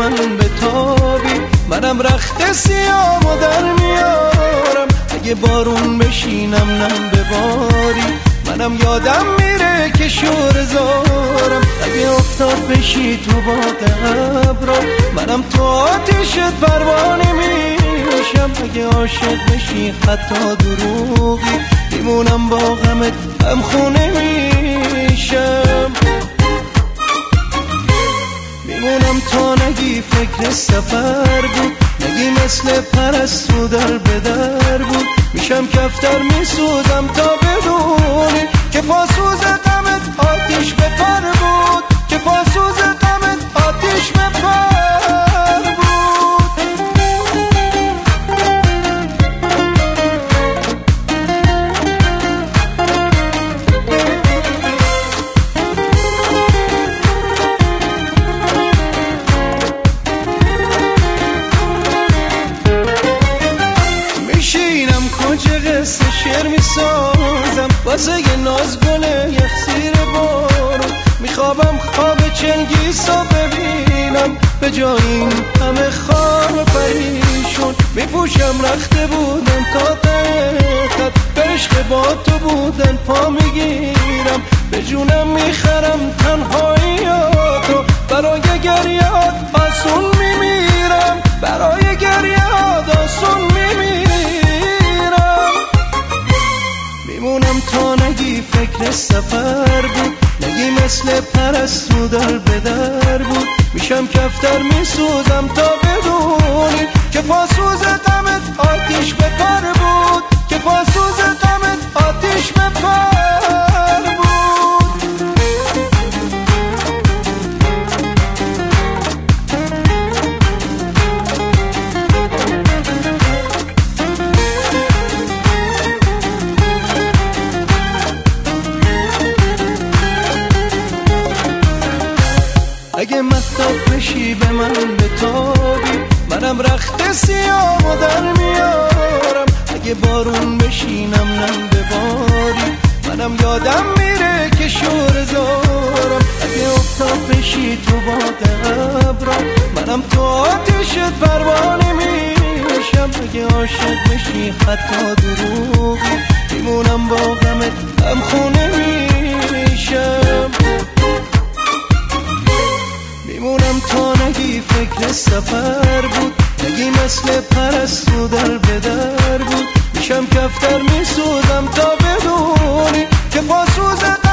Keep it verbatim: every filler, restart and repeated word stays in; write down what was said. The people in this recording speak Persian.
من بتابی، منم رخت سیامو در میارم. اگه بارون بشینم نم بباری، منم یادم میره که شور زارم. اگه افتاد بشی تو باغ ابرا، منم تو آتیشت پروانه میشم. اگه عاشق بشی حتی دروغی، میمونم با غمت هم خونه میشم. میمونم تا نگی فکر سفر بود، نگی مثل پرستو در به در بود. میشم کفتر میسوزم تا بدونی که پاسوز غمت آتیش به پر بود، که پاسوز غمت آتیش به پر بود. میشینم کجا قصه شعر میسازم، واسه یه ناز گل یخ زیر بارون. میخوابم خواب چنگیزا ببینم، به جای این همه خواب پریشون. میپوشم رخته بودن تا ته خط، به عشق با تو بودن پا میگیرم. به جونم میخرم تنهاییاتو، برای گریات آسون میمیرم، برای گریات آسون میمیرم. میمونم تا نگی فکر سفر بود، نگی مثل پرستو در به در بود. میشم کفتر میسوزم تا بدونی که پاسوز غمت آتیش به پر بود، که پاسوز غمت آتیش به پر بود. اگه مهتاب بشی به من بتابی، منم رخت سیامو در میارم. اگه بارون بشینم نم بباری، منم یادم میره که شور زارم. اگه افتاد بشی تو باغ ابرا، منم تو آتیشت پروانه میشم. اگه عاشق بشی حتی دروغی، میمونم با غمت هم خونه میشم. میمونم تا نگی فکر سفر بود، نگی مثل پرستو در به در بود. میشم کفتر میسوزم تا بدونی که پاسوز